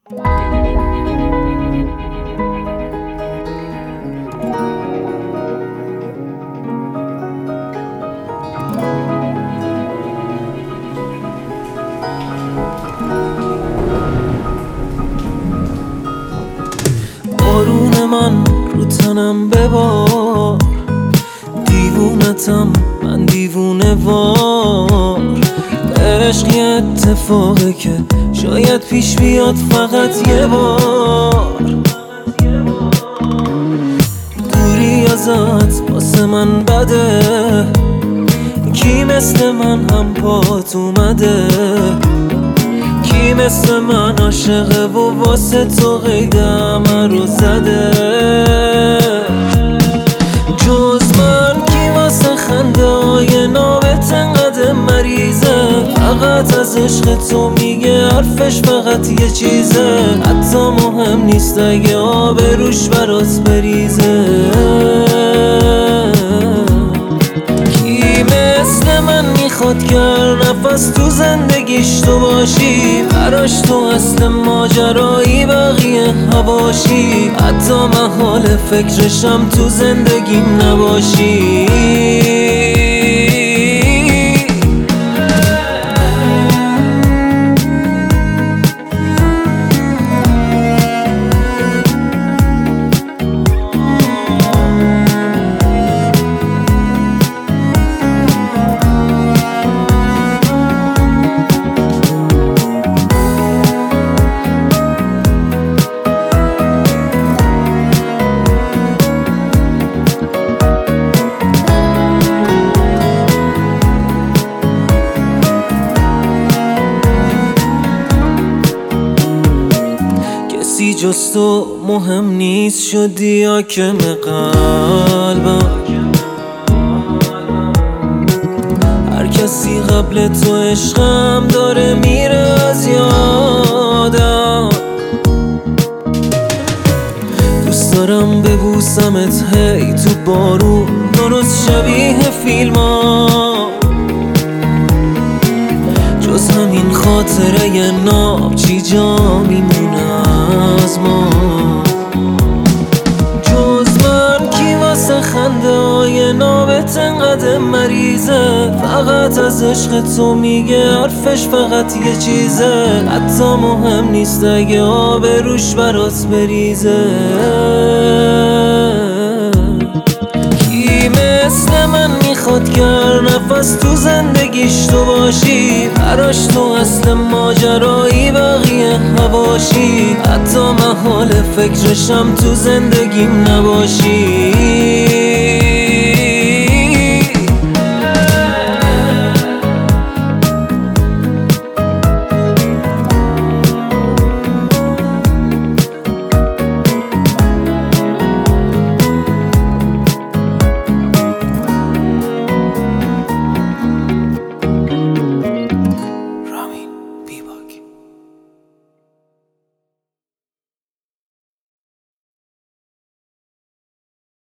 بارون من رو تنم ببار، دیوونتم من دیوونه وار. عشق یه اتفاقه که شاید پیش بیاد فقط یه بار. دوری ازت واسه من بده، کی مثل من هم پات اومده؟ کی مثل من عاشقه و واسه تو قیدم رو زده؟ جز من کی واسه خنده های نابت انقدر مریضه؟ فقط از عشق تو میگه حرفش فقط یه چیزه، حتی مهم نیست اگه آب روش برات بریزه. کی مثل من میخواد که هر نفس تو زندگیش تو باشی، براش تو اصل ماجرایی بقیه هواشی، حتی من حال فکرشم تو زندگیم نباشی. کسی جز تو مهم نیست، شدی حاکم قلبم. هر کسی قبل تو عشقم داره میره از یادم. دوست دارم ببوسمت هی تو بارون، درست شبیه فیلم ها. جز همین خاطره ی ناب چی جا میمونه از ما؟ جز من کی واسه خنده های نابت انقدر مریضه؟ فقط از عشق تو میگه حرفش فقط یه چیزه، حتی مهم نیست اگه آب روش برات بریزه. کی مثل من میخواد که هر نفس تو زندگیش تو باشی، براش تو اصل ماجرایی بقیه هواشی، حتی من حال فکرشم تو زندگیم نباشی.